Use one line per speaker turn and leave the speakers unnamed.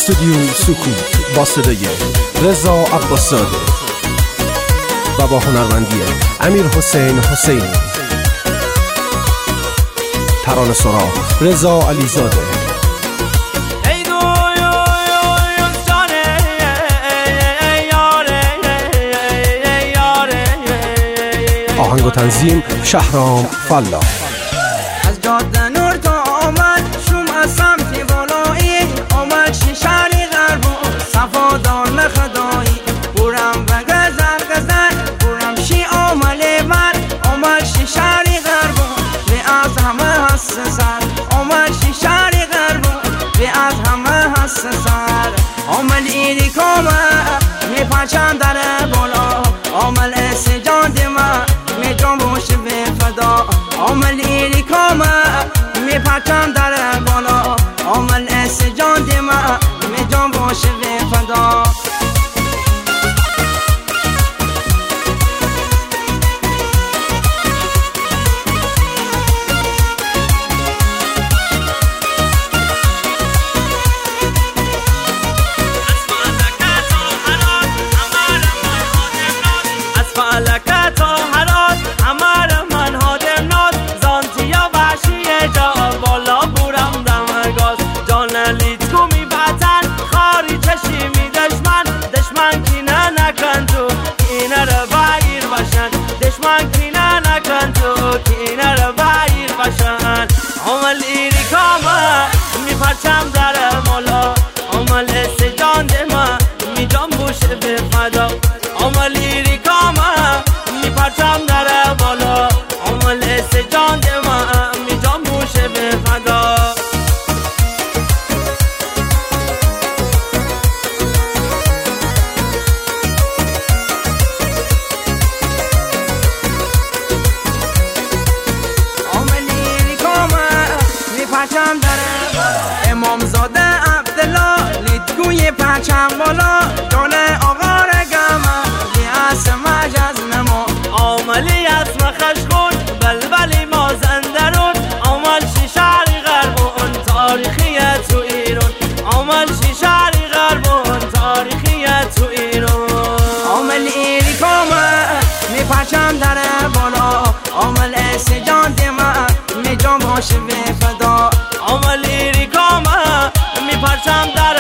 استودیو سکوت با صدای رضا عباسزاده و با هنرمندی امیرحسین حسینی. ترانه سرا رضا علیزاده. آهنگ و تنظیم شهرام فلاح.
از جاده نور تا آمد شوم از سمت بالایی، آمد شیشاری غرب و صفادار خدایی، بورم و گزر بورم شی آمله من، آمد شیشاری غرب و به از همه هست سر، آمد شیشاری غرب و به از همه هست سر، آمد ایری کامه می پرچم در بالا، آمد اسجان دیمه می جان باشه به فدا، آمل ایری کامه می پرچم در بالا، آمل اسجان دیمه می جان باشه به فدا. دشمن کینه نکن تو کینه رو بایر باشن، عمل ایری کامه می پرچم در مولا، عمل استجان دیمه می جان بوشه به فدا، عمل ایری کامه می پرچم در بالا، عمل استجان دیمه می جان بوشه به فدا. پرچم داره امام زاده عبدالله لیدگوی پرچم بالا، جان آقا رگمه بیاس مجز نما، عاملی اسم خشخون بلبلی مازندرون، عامل شیشاری غربون تاریخیت تو ایران، عامل شیشاری غربون تاریخیت تو ایران، عامل ایری کامه می پرچم داره بالا، عامل اسجان دیمه می جان باشه به فدا، عمل ایری کامه می پرچم در